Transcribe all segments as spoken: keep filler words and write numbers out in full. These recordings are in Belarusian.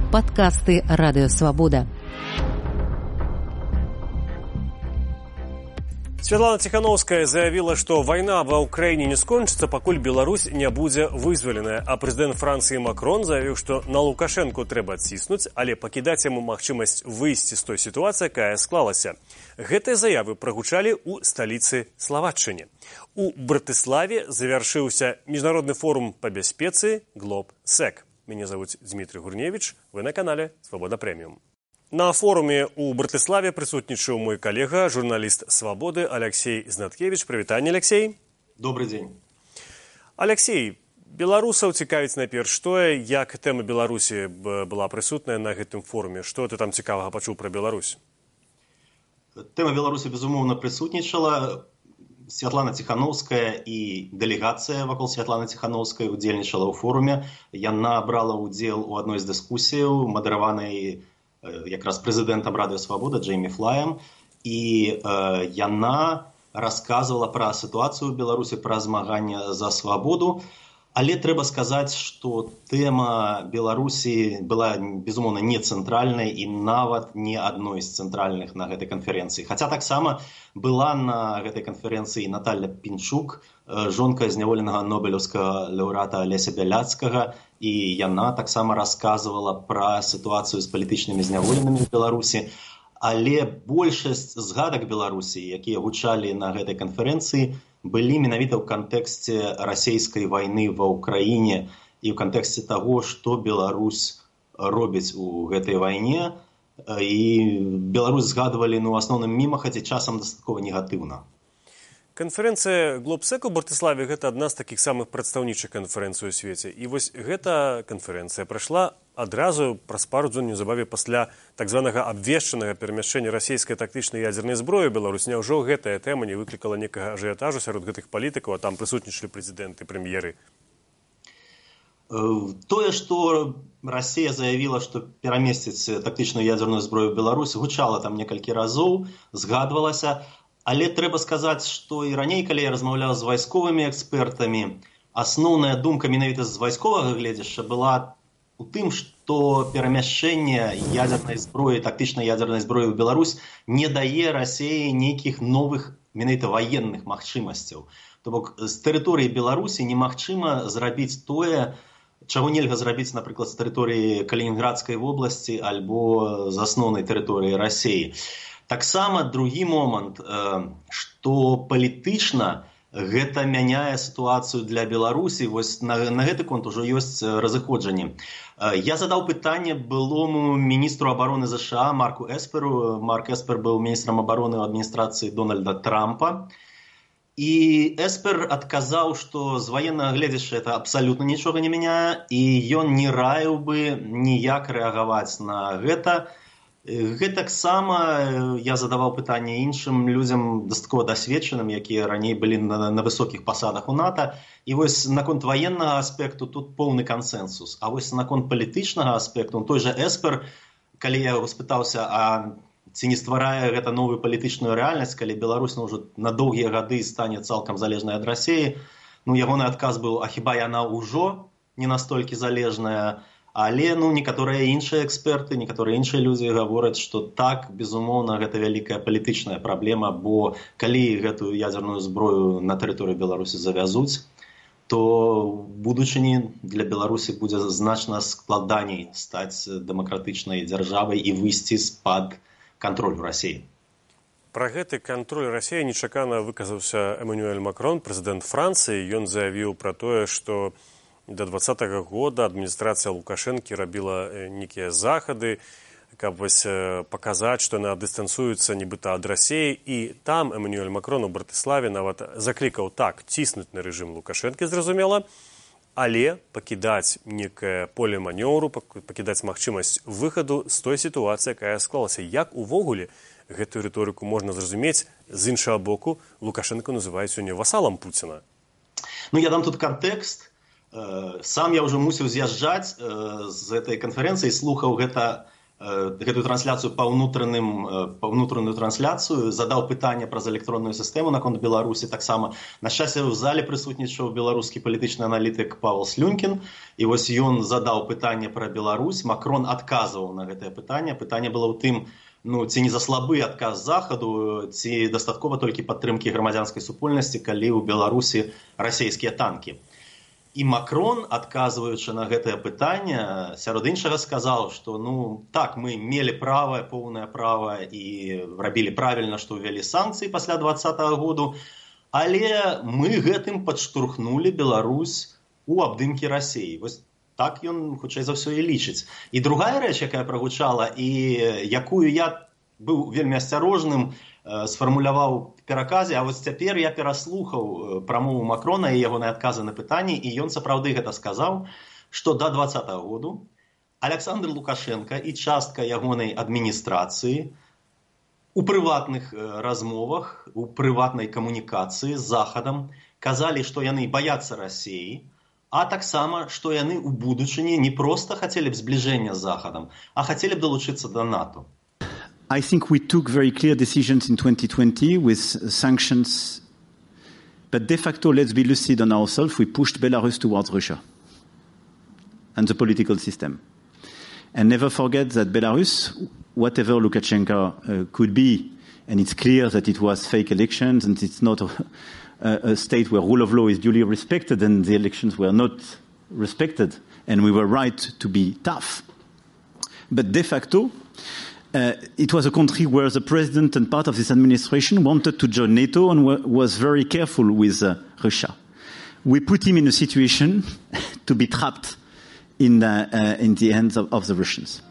Падкасты Радыёвабода. Святлана Тихановская заявила, что война ва Украине не скончится, пакуль Беларусь не будзе вызваленая. А президент Франции Макрон заявил, что на Лукашенко трэба адціснуць, але пакідаць яму магчымасць выйсці з той сітуацыі, якая склалася. Гэтыя заявы прагучалі ў сталіцы Словаччыны. У Братыславе завяршыўся міжнародны форум па бяспецы Глобсек. Меня зовут Дмитрий Гурневич, вы на канале Свобода Премиум. На форуме у Братыславе присутнічаў мой коллега, журналист Свободы Алексей Знаткевич. Привитание, Алексей. Добрый день. Алексей, беларусаў цікавіць найперш тое, як тэма Беларусі была прысутная на гэтым форуме. Што ты там цікавага пачуў пра Беларусь? Тэма Беларусі, безумоўна, прысутнічала. Святлана Тихановская і дэлегацыя вакол Святланы Тихановскай удзельнічала ў форуме. Яна брала ўдзел у адной з дыскусіяў, мадараванай якраз прэзідэнтам Радыёвабода Джеймі Флаем. І э, яна расказвала пра сітуацыю ў Беларусі, пра змаганне за свабоду. Але трэба сказаць, што тэма Беларусі была, безумоўна, не цэнтральнай і нават не адной з цэнтральных на гэтай канферэнцыі. Хаця таксама была на гэтай канферэнцыі Наталья Пінчук, жонка зняволенага нобелеўскага лаўрэата Алеся Бяляцкага, і яна таксама расказвала пра сітуацыю з палітычнымі зняволенымі ў Беларусі. Але большасць згадак Беларусі, якія гучалі на гэтай канферэнцыі, былі менавіта ў кантэксце расійскай вайны ва ўкраіне і ў кантэксце таго, што Беларусь робіць у гэтай вайне. І Беларусь згадвалі, ну, у асноўным мімахаць і часам дастаткова негатыўна. Канферэнцыя Глобсек у Братыславе – гэта адна з такіх самых прадстаўнічых канферэнцый у свеце. І вось гэта канферэнцыя прайшла адразу праз пару дзён неўзабаве пасля так званага абвешчанага перамяшчэння расійскай тактычнай ядзернай зброі ў Беларусь. Няўжо гэтая тэма не выклікала некага ажыятажу сярод гэтых палітыкаў, а там прысутнічалі прэзідэнты, прэм'еры? Тое, што Расія заявіла, што перамесціць тактычную ядзерную зброю ў Беларусь, гучала там некалькі разоў, згадвалася. Але трэба сказаць, што і раней, калі я размаўляў з вайсковымі экспертамі, асноўная думка менавіта з вайсковага гледзяшча была у тым, што перамяшчэнне ядзернай зброі, тактычнай ядзернай зброі ў Беларусь не дае Расіі нейкіх новых менавіта ваенных магчымасцяў. То бок з тэрыторыі Беларусі немагчыма зрабіць тое, чаго нельга зрабіць, напрыклад, з тэрыторыі Калінінградскай вобласці альбо з асноўнай тэрыторыі Расіі. Таксама другі момант, што палітычна гэта мяняе сітуацыю для Беларусі. Вось на, на гэты конт ужо ёсць разыходжанні. Я задаў пытанне былому міністру абароны ЗША Марку Эсперу. Марк Эспер быў міністрам абароны ў адміністрацыі Дональда Трампа. І Эспер адказаў, што з ваеннага гледзяшча это абсалютна нічога не мяняе, і ён не раіў бы ніяк рэагаваць на гэта. Гэтаксама я задаваў пытанне іншым людзям дастаткова дасведчаным, якія раней былі на, на высокіх пасадах у НАТО. І вось наконт ваеннага аспекту тут поўны кансэнсус. А вось наконт палітычнага аспекту, той жа Эспер, калі я яго спытаўся, а ці не стварае гэта новую палітычную рэальнасць, калі Беларусь ну, ўжо на доўгія гады стане цалкам залежнай ад Расіі, ну ягоны адказ быў, а хіба яна ўжо не настолькі залежная? Але ну, некаторыя іншыя эксперты, некаторыя іншыя людзі гавораць, што так, безумоўна, гэта вялікая палітычная праблема, бо калі гэтую ядзерную зброю на тэрыторыі Беларусі завязуць, то в будучыні для Беларусі будзе значна складаней стаць дэмакратычнай дзяржавай і выйсці з-пад кантролю Расіі. Пра гэты кантроль Расіі нечакана выказаўся Эммануэль Макрон, прэзідэнт Францыі. Ён заявіў пра тое, што до двадцатага года адміністрацыя Лукашэнкі рабіла нейкія захады, каб вось паказаць, што яна дыстанцыюецца нібыта ад Расіі. І там Эммануэль Макрон у Братыславе нават заклікаў так ціснуць на рэжым Лукашэнкі, зразумела, але пакідаць некае поле манёўру, пакідаць магчымасць выхаду з той сітуацыі, якая склалася. Як увогуле гэтую рыторыку можна зразумець? З іншага боку, Лукашэнка называюць сёння васалам Пуціна. Ну, я дам тут кантэкст. Сам я ўжо мусіў з'язджаць з гэтай канферэнцыі, слухаў гэта гэтую трансляцыю па ўнутраным па ўнутраную трансляцыю, задаў пытанне праз электронную сістэму наконт Беларусі таксама. На шчасце, у зале прысутнічаў беларускі палітычны аналітык Павел Слюнкін, і вось ён задаў пытанне пра Беларусь. Макрон адказваў на гэтае пытанне. Пытанне было ў тым, ну, ці не за слабы адказ захаду, ці дастаткова толькі падтрымкі грамадзянскай супольнасці, калі ў Беларусі расійскія танкі. І Макрон, адказваючы на гэтае пытанне, сярод іншага сказаў, што ну так, мы мелі права, поўнае права і рабілі правільна, што ўвялі санкцыі пасля двадцатага году, але мы гэтым падштурхнулі Беларусь у абдымкі Расіі. Вось так ён, хутчэй за ўсё, і лічыць. І другая рэч, якая прагучала, і якую я быў вельмі асцярожным, сфармуляваў в пераказе, а вось цяпер я пераслухаў прамову Макрона і ягоныя адказы на пытанні, і ён сапраўды гэта сказаў, што да двадцатага году Александр Лукашенко і частка ягонай адміністрацыі у прыватных размовах, у прыватнай камунікацыі з Захадам казалі, што яны баяцца Расіі, а таксама, што яны ў будучыні не проста хацелі б збліжэння з Захадам, а хацелі б далучыцца да НАТО. I think we took very clear decisions in twenty twenty with sanctions, but de facto, let's be lucid on ourselves, we pushed Belarus towards Russia and the political system. And never forget that Belarus, whatever Lukashenko uh, could be, and it's clear that it was fake elections and it's not a, a state where rule of law is duly respected and the elections were not respected, and we were right to be tough. But de facto, Uh, it was a country where the president and part of this administration wanted to join NATO and w- was very careful with uh, Russia. We put him in a situation to be trapped in, uh, uh, in the hands of, of the Russians.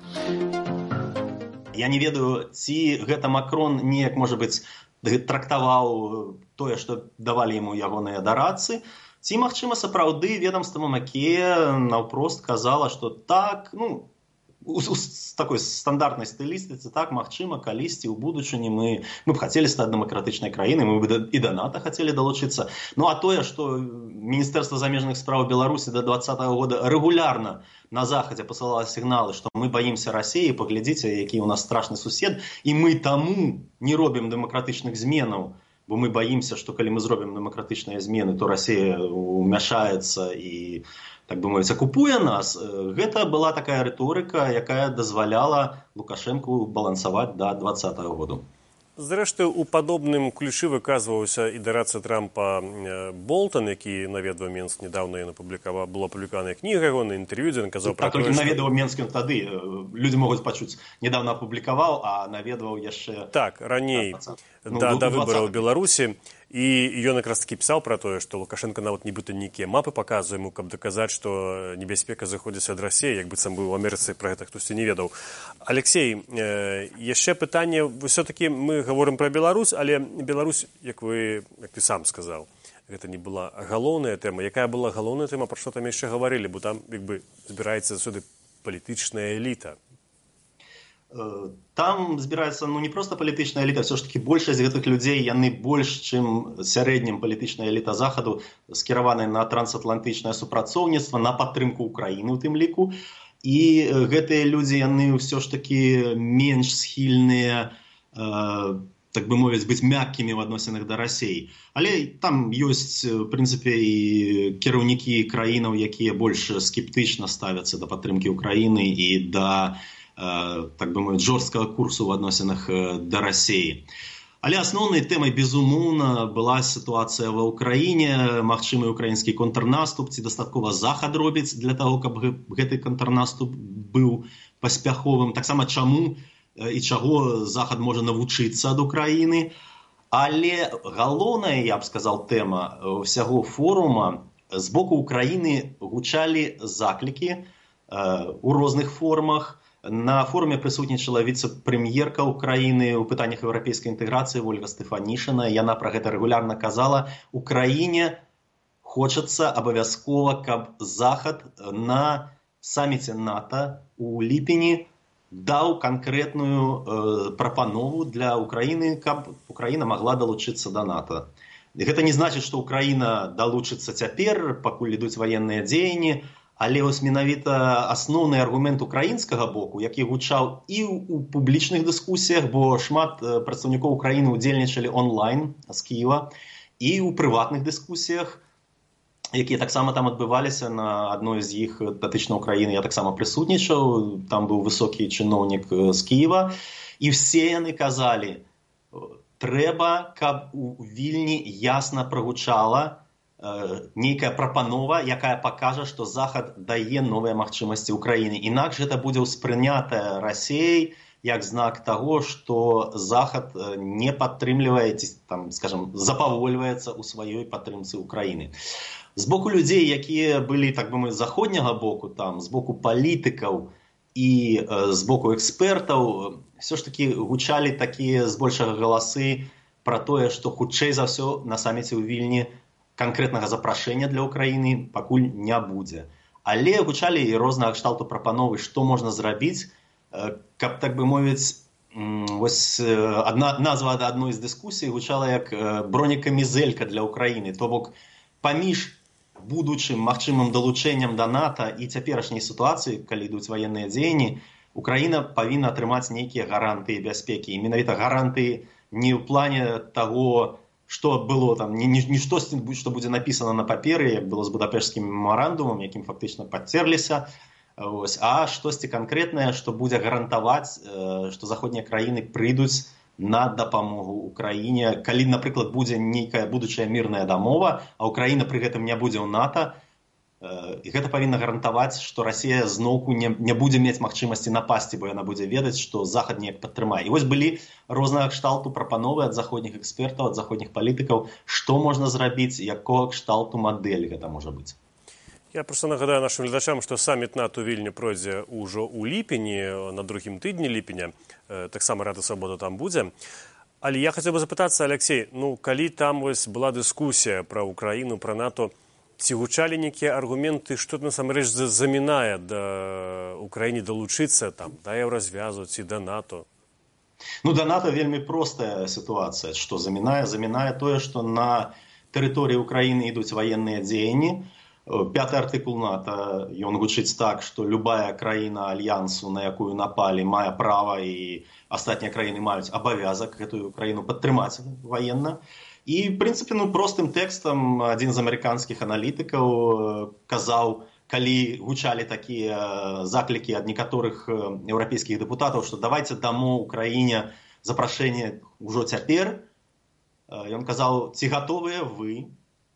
Я не ведаю, ці гэта Макрон неяк, можа быць, трактаваў тое, што давалі яму ягоныя дарадцы, ці, магчыма, сапраўды ведамства Мамакея наўпрост казала, што так, ну, у такой стандартнай стылістыцы, так, магчыма, калісьці ў будучыні мы, мы б хацелі стаць дэмакратычнай краінай, мы б і да НАТО хацелі далучыцца. Ну а тое, што Міністэрства замежных спраў Беларусі да двадцатага года рэгулярна на Захадзе пасылала сігналы, што мы баімся Расіі, паглядзіце, які ў нас страшны сусед, і мы таму не робім дэмакратычных зменаў, бо мы баімся, што калі мы зробім дэмакратычныя змены, то Расія ўмяшаецца і, так бы мовіць, акупуе нас. Гэта была такая рыторыка, якая дазваляла Лукашэнку балансаваць да двадцатага году. Зрэшты, у падобным ключы выказваўся і дарадца Трампа Болтон, які наведваў Менск недавно, ён апублікаваў, была апублікаваная кніга, ён інтэрв'ю, дзе ён казаў пра тое, што... наведваў Менск тады, людзі могуць пачуць, недавно апублікаваў, а наведваў яшчэ... Так, раней, ну, да, да выбараў Беларусі. І ён якраз такі пісаў пра тое, што Лукашенко нават нібыта нейкія мапы паказвае яму, каб даказаць, што небяспека заходзіць ад Расіі, як быццам быў у Амерыцы, пра гэта хтосьці не ведаў. Алексей, э, яшчэ пытанне, ўсё-такі мы гаворым пра Беларусь, але Беларусь, як вы, як ты сам сказаў, гэта не была галоўная тэма. Якая была галоўная тэма, пра што там яшчэ гаварылі, бо там, як бы, збіраецца заўсёды палітычная эліта. Там збіраецца, ну, не проста палітычная эліта, все ж таки большасць гэтых людзей, яны больш, чым сярэднім палітычная эліта Захаду, скіраваная на трансатлантычнае супрацоўніцтва, на падтрымку Украіны ў тым ліку. І гэтыя людзі, яны ўсё ж таки менш схільныя, э, так бы мовіць, быць мяккімі в адносінах да Расіі. Але там ёсць, в прынцыпе, і кіраўнікі краінаў, якія больш скептычна ставяцца да падтрымкі Украіны і да, так бы мовіць, жорсткага курсу в адносінах да Расіі. Але асноўнай тэмай, безумоўна, была сітуацыя ва ўкраіне, магчымы украінскі контрнаступ, ці дастаткова Захад робіць для таго, каб гэты контрнаступ быў паспяховым. Таксама чаму і чаго Захад можа навучыцца ад Украіны. Але галоўная, я б сказаў, тэма ўсяго форума, з боку Украіны гучалі заклікі у розных формах. На форуме прысутнічала віцэ-прэм'ерка Украіны ў пытаннях еўрапейскай інтэграцыі Ольга Стэфанішына. Яна пра гэта рэгулярна казала. Украіне хочацца абавязкова, каб Захад на саміце НАТО ў ліпені даў канкрэтную э, прапанову для Украіны, каб Украіна магла далучыцца да НАТО. Гэта не значыць, што Украіна далучыцца цяпер, пакуль ідуць ваенныя дзеянні, Але вось менавіта асноўны аргумент украінскага боку, які гучаў і ў публічных дыскусіях, бо шмат прадстаўнікоў Украіны удзельнічалі онлайн з Кіева, і ў прыватных дыскусіях, якія таксама там адбываліся, на адной з іх датычна Украіны я таксама прысутнічаў, там быў высокі чыноўнік з Кіева, і все яны казалі, трэба, каб у Вільні ясна прагучала нейкая прапанова, якая пакажа, што Захад дае новыя магчымасці Украіне. Інакш гэта будзе ўспрынята Расіяй як знак таго, што Захад не падтрымлівае, там, скажем, запавольваецца ў сваёй падтрымцы Украіны. З боку людзей, якія былі, так бы мовіць, з заходняга боку, там, з боку палітыкаў і э, з боку экспертаў, все ж таки гучалі такія збольшага галасы пра тое, што хутчэй за ўсё на саміце ў Вільні канкрэтнага запрашэння для Украіны пакуль не будзе. Але гучалі і рознага кшталту прапановы, што можна зрабіць, каб, так бы мовіць, вось адна назва адной з дыскусій гучала як бронекамізэлька для Украіны. То бок паміж будучым магчымым далучэннем да НАТО і цяперашняй сітуацыі, калі ідуць ваенныя дзеянні, Украіна павінна атрымаць нейкія гарантыі бяспекі. І менавіта гарантыі не ў плане таго, што было там, не, не, не штосьці, што будзе напісана на паперы, як было з Будапешцкім мемарандумам, якім фактычна падцерліся, ось, а штосьці канкрэтнае, што будзе гарантаваць, што заходнія краіны прыйдуць на дапамогу Украіне. Калі, напрыклад, будзе нейкая будучая мірная дамова, а Украіна пры гэтым не будзе ў НАТО, і гэта павінна гарантаваць, што Расія зноўку не, не будзе мець магчымасці напасці, бо яна будзе ведаць, што Захад неяк падтрымае. І вось былі рознага кшталту прапановы ад заходніх экспертаў, ад заходніх палітыкаў, што можна зрабіць, якога кшталту мадэль гэта можа быць. Я просто нагадаю нашим глядачам, што саміт НАТО ў Вільні пройдзе ўжо ў ліпені, на другім тыдні ліпеня, таксама Рада Свабода там будзе. Але я хацеў бы запытацца, Алексей, ну, калі там вось была дыскусія пра Украіну, пра НАТО, ці гучалі нейкія аргументы, што насамрэч замінае да Украіне далучыцца там, да еўразвязу ці да НАТО? Ну, да НАТО вельмі простая сітуацыя. Што замінае? Замінае тое, што на тэрыторыі Украіны ідуць ваенныя дзеянні. Пяты артыкул НАТО, ён гучыць так, што любая краіна альянсу, на якую напалі, мае права, і астатнія краіны маюць абавязак гэтую краіну падтрымаць ваенна. І, в прынцыпе, ну, простым тэкстам адзін з амерыканскіх аналітыкаў казаў, калі гучалі такія заклікі ад некаторых еўрапейскіх дэпутатаў, што давайце дамо Украіне запрашэнне ўжо цяпер. Ён казаў, ці гатовыя вы,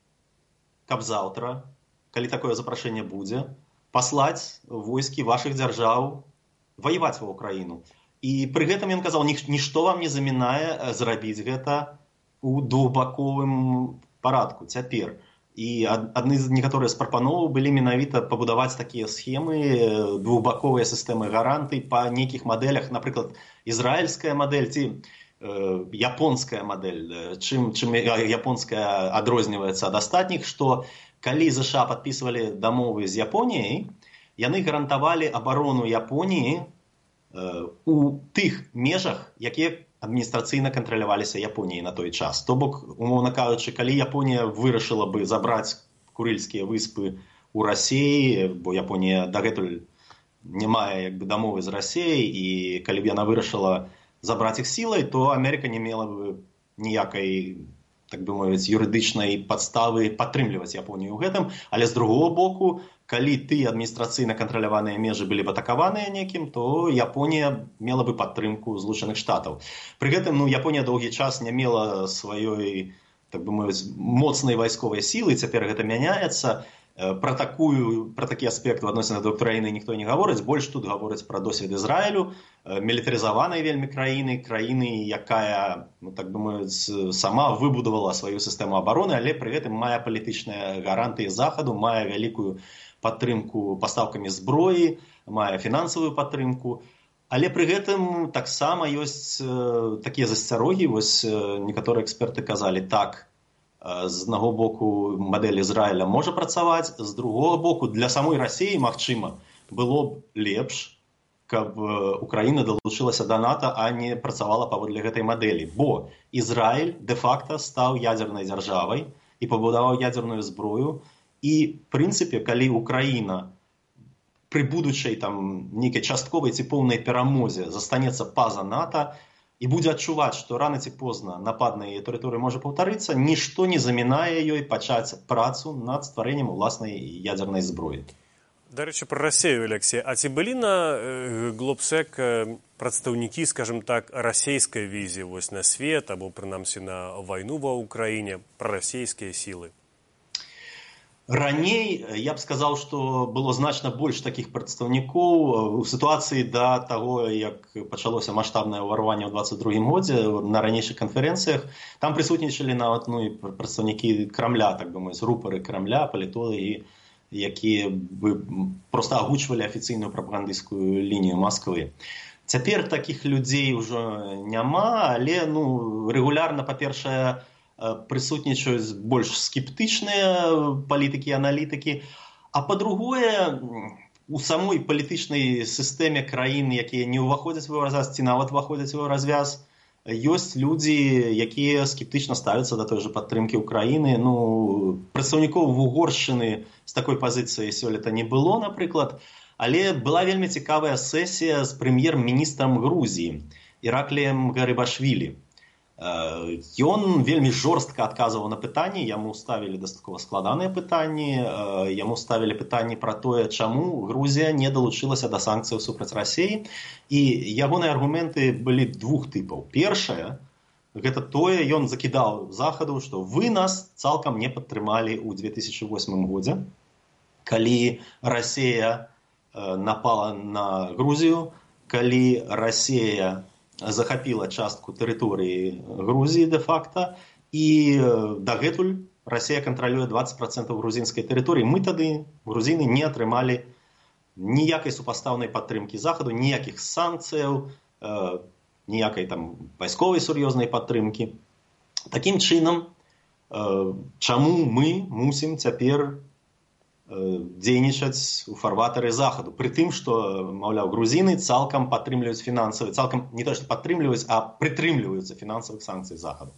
каб заўтра, калі такое запрашэнне будзе, паслаць войскі вашых дзяржаў ваяваць ва Украіну. І пры гэтым ён казаў, нішто вам не замінае зрабіць гэта у двухбаковым парадку цяпер. І адны з некаторыя з прапановаў былі менавіта пабудаваць такія схемы, двухбаковыя сістэмы гарантый па нейкіх мадэлях, напрыклад, ізраільская мадэль ці э, японская мадэль. Чым, чым японская адрозніваецца ад астатніх, што калі ЗША падпісвалі дамовы з Японіяй, яны гарантавалі абарону Японіі э, у тых межах, якія адміністрацыйна кантраляваліся Японіяй на той час. То бок, умоўна кажучы, калі Японія вырашыла бы забраць Курыльскія выспы ў Расіі, бо Японія дагэтуль не мае як бы дамовы з Расіяй, і калі б яна вырашыла забраць іх сілай, то Амерыка не мела бы ніякай, так бы мовіць, юрыдычнай падставы падтрымліваць Японію ў гэтым. Але з другого боку, калі тыя адміністрацыйна кантраляваныя межы былі б атакаваныя некім, то Японія мела бы падтрымку Злучаных Штатаў. Пры гэтым, ну, Японія доўгі час не мела сваёй, так бы мовіць, моцнай вайсковай сілы, цяпер гэта мяняецца. Пра такую, пра такі аспект у адносінах да Украіны ніхто не гаворыць, больш тут гаворыць пра досвед Ізраілю, мілітарызаванай вельмі краіны, краіны, якая, ну, так бы мовіць, сама выбудавала сваю сістэму абароны, але пры гэтым мае палітычныя гарантыі Захаду, мае вялікую падтрымку пастаўкамі зброі, мае фінансавую падтрымку. Але пры гэтым таксама ёсць э, такія засцярогі, вось э, некаторыя эксперты казалі, так, з аднаго боку мадэль Ізраіля можа працаваць, з другого боку для самой Расіі, магчыма, было б лепш, каб Украіна далучылася да НАТО, а не працавала паводле гэтай мадэлі. Бо Ізраіль дэ-факта стаў ядзернай дзяржавай і пабудаваў ядзерную зброю. І, в прынцыпе, калі Украіна пры будучай там нейкай частковай ці поўнай перамозе застанецца па-за НАТО і будзе адчуваць, што рана ці позна напад на яе тэрыторыю можа паўтарыцца, нішто не замінае ёй пачаць працу над стварэннем уласнай ядзернай зброі. Дарэчы, пра Расею, Алексей, а ці былі на Глобсек прадстаўнікі, скажем так, расейскай візіі вось на свет, або прынамсі на вайну ва ўкраіне, пра расейскія сілы? Раней я б сказаў, што было значна больш такіх прадстаўнікоў у сітуацыі да таго, як пачалося маштабнае ўварванне ў дваццаць другім годзе на ранейшых канферэнцыях. Там прысутнічалі нават ну, прадстаўнікі Крамля, так бы мовіць, рупары Крамля, палітолагі, якія бы проста агучвалі афіцыйную прапагандысцкую лінію Масквы. Цяпер такіх людзей ўжо няма, але ну, рэгулярна, па-першае, прысутнічаюць больш скептычныя палітыкі і аналітыкі, а па-другое, у самой палітычнай сістэме краін, якія не ўваходзяць у еўразвяз, ці нават уваходзяць у еўразвяз, ёсць людзі, якія скептычна ставяцца да той жа падтрымкі ўкраіны. Ну, прадстаўнікоў Угоршчыны з такой пазіцыяй сёлета не было, напрыклад, але была вельмі цікавая сесія з прэм'ер-міністрам Грузіі Іракліем Гарыбашвілі. Ён вельмі жорстка адказваў на пытанні, яму ставілі дастаткова складаныя пытанні, яму ставілі пытанні пра тое, чаму Грузія не далучылася да санкцыяў супраць Расіі, і ягоныя аргументы былі двух тыпаў. Першае, гэта тое, ён закідаў Захаду, што вы нас цалкам не падтрымалі ў две тысячы восьмым годзе, калі Расія напала на Грузію, калі Расія захапіла частку тэрыторыі Грузіі де-факта, і дагэтуль Расія кантралюе дваццаць працэнтаў грузінскай тэрыторыі. Мы тады, грузіны, не атрымалі ніякай супастаўнай падтрымкі Захаду, ніякіх санкцыяў, ніякай там вайсковай сур'ёзнай падтрымкі. Такім чынам, чаму мы мусім цяпер дзейнічаць у фарватары Захаду, пры тым, што, маўляў, грузіны цалкам падтрымліваюць фінансавыя, цалкам не то, што падтрымліваюць, а прытрымліваюцца фінансавых санкцый Захаду.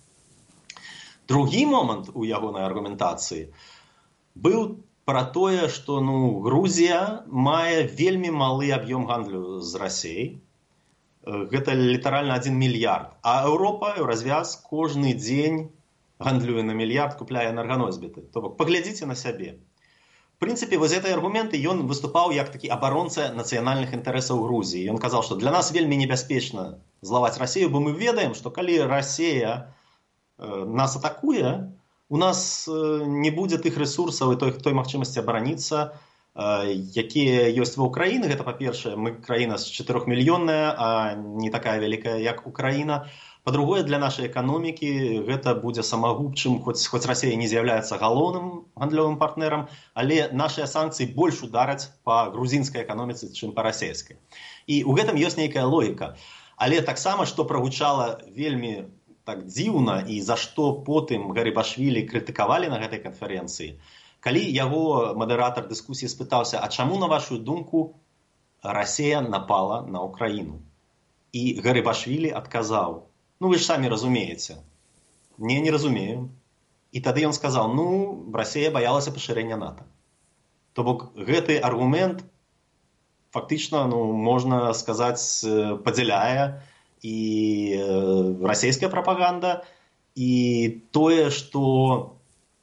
Другі момант у ягонай аргументацыі быў пра тое, што ну, Грузія мае вельмі малы аб'ём гандлю з Расіяй. Гэта літаральна адзін мільярд. А Еўропа, еўразвяз, кожны дзень гандлюе на мільярд, купляе энерганосьбіты. То бок, паглядзіце на сябе. В прынцыпе, вось гэтай аргументы ён выступаў як такі абаронца нацыянальных інтарэсаў Грузіі. Ён казаў, што для нас вельмі небяспечна злаваць Расію, бо мы ведаем, што калі Расія нас атакуе, у нас не будзе тых рэсурсаў і той, той магчымасці абараніцца, якія ёсць ва ўкраіны. Гэта, па-першае, мы краіна з чатырохмільённая, а не такая вялікая, як Украіна. Па-другое, для нашай эканомікі гэта будзе самагубчым, хоць, хоць Расія не з'яўляецца галоўным гандлёвым партнерам, але нашыя санкцыі больш удараць па грузінскай эканоміцы, чым па расійскай. І ў гэтым ёсць нейкая логіка. Але таксама, што прагучала вельмі так дзіўна і за што потым Гарыбашвілі крытыкавалі на гэтай канферэнцыі, калі яго мадэратар дыскусіі спытаўся, а чаму, на вашу думку, Расія напала на Украіну? І Гарыбашвілі адказаў, ну вы ж самі разумееце. Не, не разумею. І тады ён сказаў, ну, Расія баялася пашырэння НАТО. То бок гэты аргумент фактычна, ну, можна сказаць, падзяляе і расійская прапаганда, і тое, што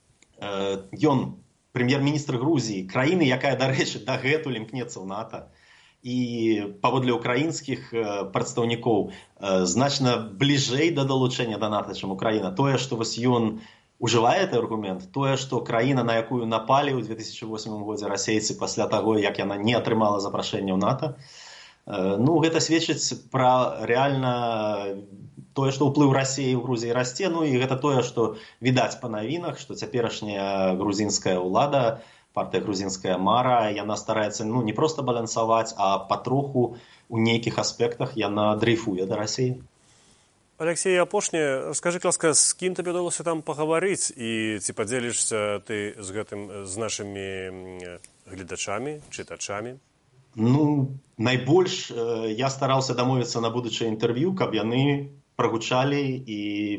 ён прэм'ер-міністр Грузіі, краіны, якая, дарэчы, дагэтуль імкнецца ў НАТО, і паводле украінскіх прадстаўнікоў значна бліжэй да далучэння да НАТО, чым Украіна. Тое, што вось ён ужывае гэты аргумент, тое, што краіна, на якую напалі ў две тысячы восьмым годзе расейцы пасля таго, як яна не атрымала запрашэння ў НАТО, ну, гэта сведчыць пра рэальна тое, што ўплыў Расіі ў Грузіі расце, ну і гэта тое, што відаць па навінах, што цяперашняя грузінская ўлада, партыя грузінская мара, яна стараецца ну, не проста балансаваць, а патроху у нейкіх аспектах яна дрейфуе да Расіі. Алексей, апошняе, скажы, ласка, з кім табе ўдалося там пагаварыць і ці падзелішся ты з гэтым з нашымі гледачамі, чытачамі? Ну, найбольш я стараўся дамовіцца на будучае інтэрв'ю, каб яны прагучалі і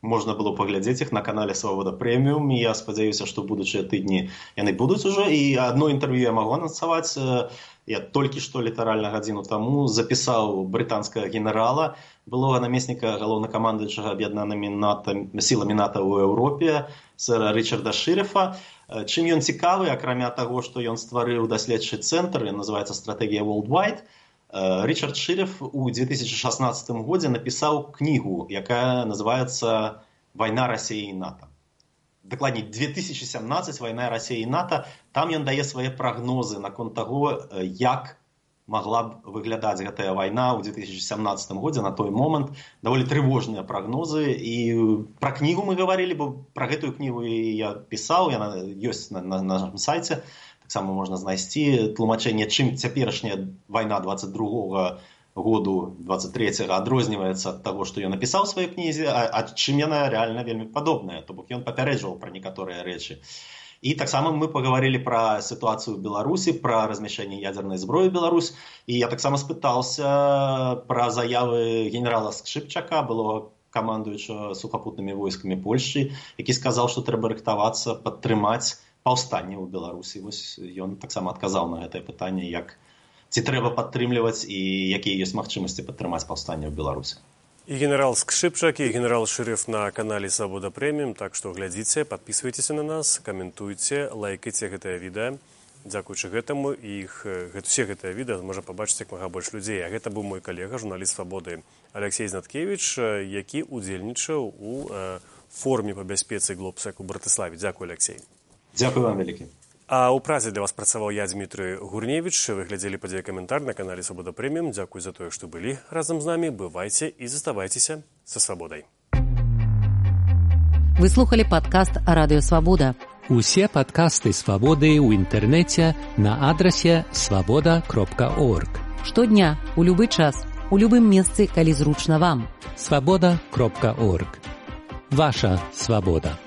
можна было паглядзець іх на канале Свабода Прэміум, і я спадзяюся, што будучыя тыдні яны будуць ужо, і адно інтэрв'ю я магу анансаваць. Я толькі што літаральна гадзіну таму запісаў брытанскага генерала, былога намесніка галоўнакамандуючага аб'яднанымі сіламі НАТО ў Еўропе, сэра Рычарда Шырефа. Чым ён цікавы, акрамя таго, што ён стварыў даследчы цэнтр, ён называецца «Стратэгія Worldwide», Ричард Шыреф у две тысячи шестнадцатом годзе напісаў кнігу, якая называецца «Вайна Расіі і НАТО». Дакладней, две тысячи семнадцать «Вайна Расіі і НАТО». Там ён дае свае прагнозы наконт таго, як магла б выглядаць гэтая вайна ў две тысячи семнадцатом годзе на той момант. Даволі трывожныя прагнозы. І пра кнігу мы гаварылі, бо пра гэтую кнігу я пісаў, яна ёсць на, на, на нашым сайце. Таксама можна знайсці тлумачэнне, чым цяперашняя вайна двадцать другога году, двадцать трэцяга адрозніваецца ад таго, што ён напісаў у сваёй кнізе, а, а чым яна рэальна вельмі падобная. То бок ён папярэджваў пра некаторыя рэчы. І таксама мы пагаварылі пра сітуацыю ў Беларусі, пра размяшчэнне ядзернай зброі ў Беларусь. І я таксама спытаўся пра заявы генерала Скшыпчака, былога камандуючага сухапутнымі войскамі Польшчы, які сказаў, што трэба рыхтавацца, падтрымаць паўстанне ў Беларусі. Вось ён таксама адказаў на гэтае пытанне, як ці трэба падтрымліваць і якія ёсць магчымасці падтрымаць паўстанне ў Беларусі. І генерал Скшыпчак, і генерал Шыреф на канале Свабода Прэміум, так што глядзіце, падпісвайцеся на нас, каментуйце, лайкайце гэтае відэа. Дзякуючы гэтаму іх усе гэтае відэа можа пабачыць як мага больш людзей. А гэта быў мой калега, журналіст Свабоды Алексей Знаткевіч, які ўдзельнічаў у форуме па бяспецы Глобсек у Братыславе. Дзякуй, Алексей. Дзякуй вам вялікі. А ў працы для вас працаваў я, Дмітрый Гурневіч. Вы глядзелі падзеі каментар на канале Свабода Прэміум. Дзякуй за тое, што былі разам з намі. Бывайце і заставайцеся са свабодай. Вы слухали падкаст «Радыё Свабода». Усе падкасты Свабоды ў інтэрнэце на адрасе свабода кропка орг. Штодня, у любы час, у любым месцы, калі зручна вам. свабода кропка орг. Ваша свабода.